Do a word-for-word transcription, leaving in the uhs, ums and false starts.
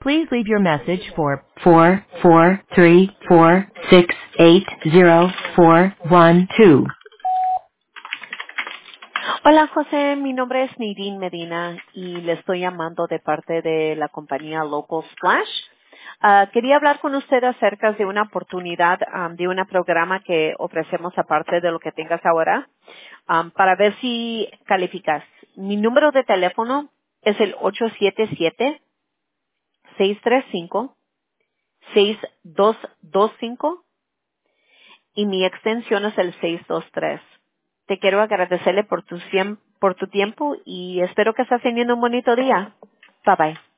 Please leave your message for four four three four six eight zero four one two. Hola José, mi nombre es Nidín Medina y le estoy llamando de parte de la compañía Local Splash. Ah, quería hablar con usted acerca de una oportunidad um, de un programa que ofrecemos aparte de lo que tengas ahora um, para ver si calificas. Mi número de teléfono es el ocho siete siete, seis tres cinco, seis dos dos cinco y mi extensión es el seis dos tres. Te quiero agradecerle por tu, siem- por tu tiempo y espero que estés teniendo un bonito día. Bye bye.